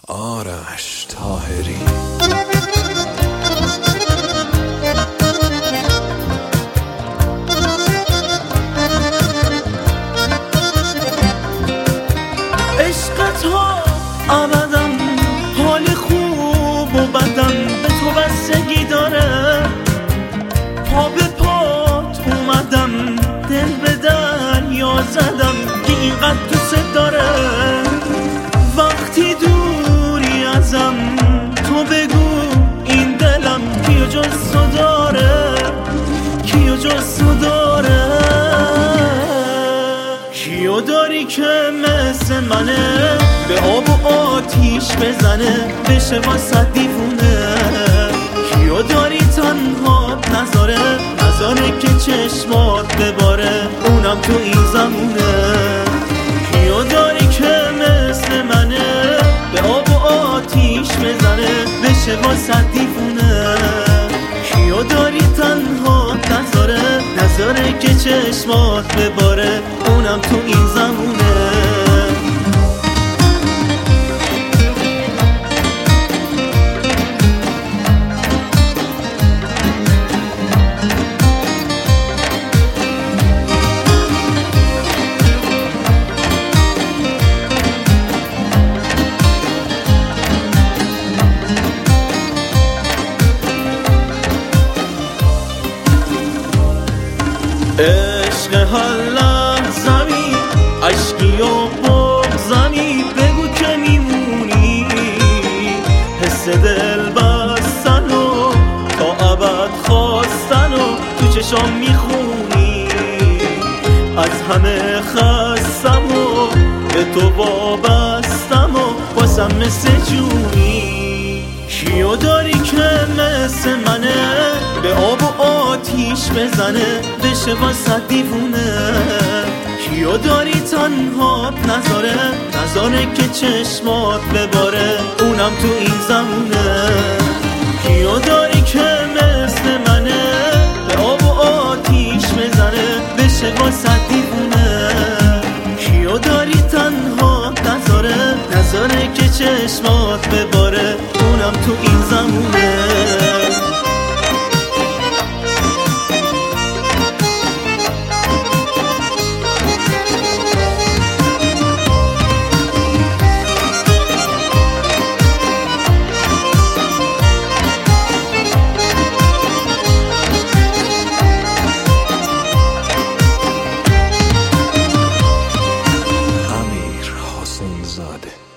آرش طاهری. عشقت ها ابدم حال خوب و بدم به تو بستگی داره. پا به پات اومدم دل به دریا زدم که اینقدر دوست داره. وقتی دوری ازم تو بگو این دلم کیو جز تو داره، کیو جز تو داره. کیو داری که مثل منه به آب و آتیش بزنه بشه واسه دیوونه؟ کیو داری تنها نذاره که چشمات بباره اونم تو این زمونه؟ کیو داری که مثل منه به آب و آتیش بزنه بشه واسه دیوونه؟ کیو داری تنها نذاره که چشمات بباره اونم تو این زمونه؟ عشق هر لحظمی عشقی و بغضمی بگو که میمونی. حس دل بستن و تا ابد خواستن و تو چشام میخونی. از همه خستم و به تو وابستم و واسم مثل جونی. کیو داری که مثل منه به آب و آتیش بزنه بشه واسه دیوونه؟ کیو داری تنها نذاره که چشمات بباره اونم تو این زمونه؟ کیو داری که مثل منه به آب و آتیش بزنه بشه واسه دیوونه؟ کیو داری تنها نذاره که چشمات بباره اونم تو این زمونه؟ امیر حسین زاده.